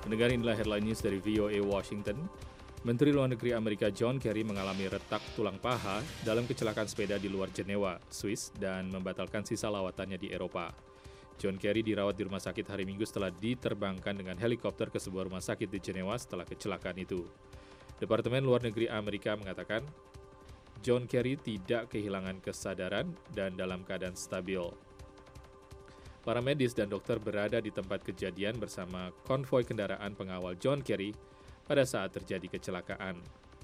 Mendengar inilah headline news dari VOA Washington. Menteri Luar Negeri Amerika John Kerry mengalami retak tulang paha dalam kecelakaan sepeda di luar Jenewa, Swiss, dan membatalkan sisa lawatannya di Eropa. John Kerry dirawat di rumah sakit hari Minggu setelah diterbangkan dengan helikopter ke sebuah rumah sakit di Jenewa setelah kecelakaan itu. Departemen Luar Negeri Amerika mengatakan, John Kerry tidak kehilangan kesadaran dan dalam keadaan stabil. Para medis dan dokter berada di tempat kejadian bersama konvoi kendaraan pengawal John Kerry pada saat terjadi kecelakaan.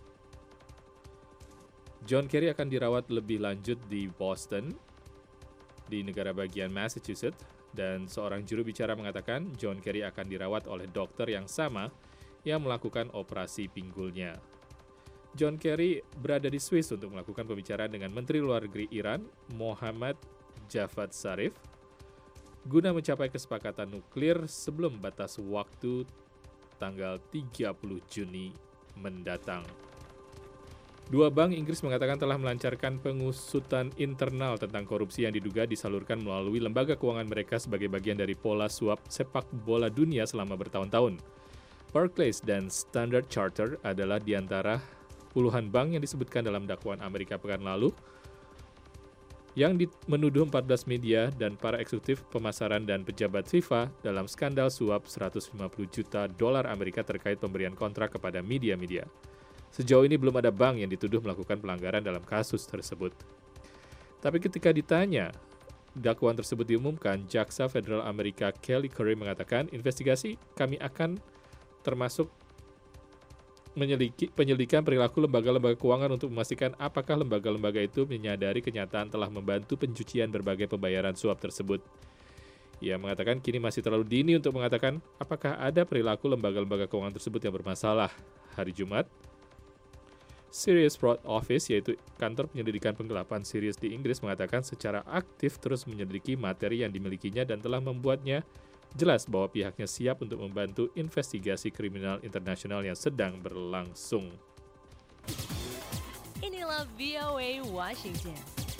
John Kerry akan dirawat lebih lanjut di Boston, di negara bagian Massachusetts, dan seorang juru bicara mengatakan John Kerry akan dirawat oleh dokter yang sama yang melakukan operasi pinggulnya. John Kerry berada di Swiss untuk melakukan pembicaraan dengan Menteri Luar Negeri Iran, Mohammad Javad Zarif, guna mencapai kesepakatan nuklir sebelum batas waktu tanggal 30 Juni mendatang. Dua bank Inggris mengatakan telah melancarkan pengusutan internal tentang korupsi yang diduga disalurkan melalui lembaga keuangan mereka sebagai bagian dari pola suap sepak bola dunia selama bertahun-tahun. Barclays dan Standard Chartered adalah di antara puluhan bank yang disebutkan dalam dakwaan Amerika pekan lalu yang menuduh 14 media dan para eksekutif pemasaran dan pejabat FIFA dalam skandal suap 150 juta dolar Amerika terkait pemberian kontrak kepada media-media. Sejauh ini belum ada bank yang dituduh melakukan pelanggaran dalam kasus tersebut. Tapi ketika ditanya, dakwaan tersebut diumumkan, Jaksa Federal Amerika Kelly Currie mengatakan, investigasi kami akan termasuk penyelidikan perilaku lembaga-lembaga keuangan untuk memastikan apakah lembaga-lembaga itu menyadari kenyataan telah membantu pencucian berbagai pembayaran suap tersebut. Ia mengatakan kini masih terlalu dini untuk mengatakan apakah ada perilaku lembaga-lembaga keuangan tersebut yang bermasalah. Hari Jumat, Serious Fraud Office, yaitu kantor penyelidikan penggelapan serius di Inggris, mengatakan secara aktif terus menyelidiki materi yang dimilikinya dan telah membuatnya jelas bahwa pihaknya siap untuk membantu investigasi kriminal internasional yang sedang berlangsung. Inilah VOA Washington.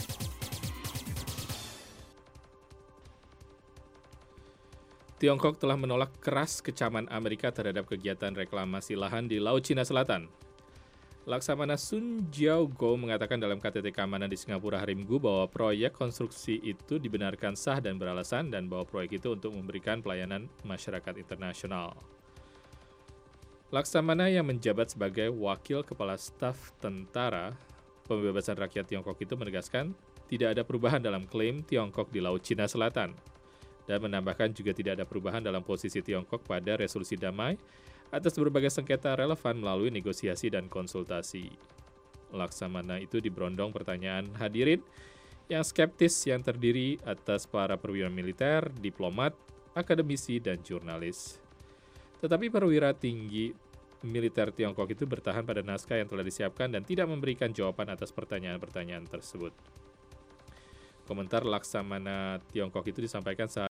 Tiongkok telah menolak keras kecaman Amerika terhadap kegiatan reklamasi lahan di Laut Cina Selatan. Laksamana Sun Jiaogo mengatakan dalam KTT keamanan di Singapura hari Minggu bahwa proyek konstruksi itu dibenarkan sah dan beralasan dan bahwa proyek itu untuk memberikan pelayanan masyarakat internasional. Laksamana yang menjabat sebagai Wakil Kepala Staf Tentara Pembebasan Rakyat Tiongkok itu menegaskan tidak ada perubahan dalam klaim Tiongkok di Laut Cina Selatan dan menambahkan juga tidak ada perubahan dalam posisi Tiongkok pada resolusi damai atas berbagai sengketa relevan melalui negosiasi dan konsultasi. Laksamana itu diberondong pertanyaan hadirin yang skeptis yang terdiri atas para perwira militer, diplomat, akademisi, dan jurnalis. Tetapi perwira tinggi militer Tiongkok itu bertahan pada naskah yang telah disiapkan dan tidak memberikan jawaban atas pertanyaan-pertanyaan tersebut. Komentar Laksamana Tiongkok itu disampaikan saat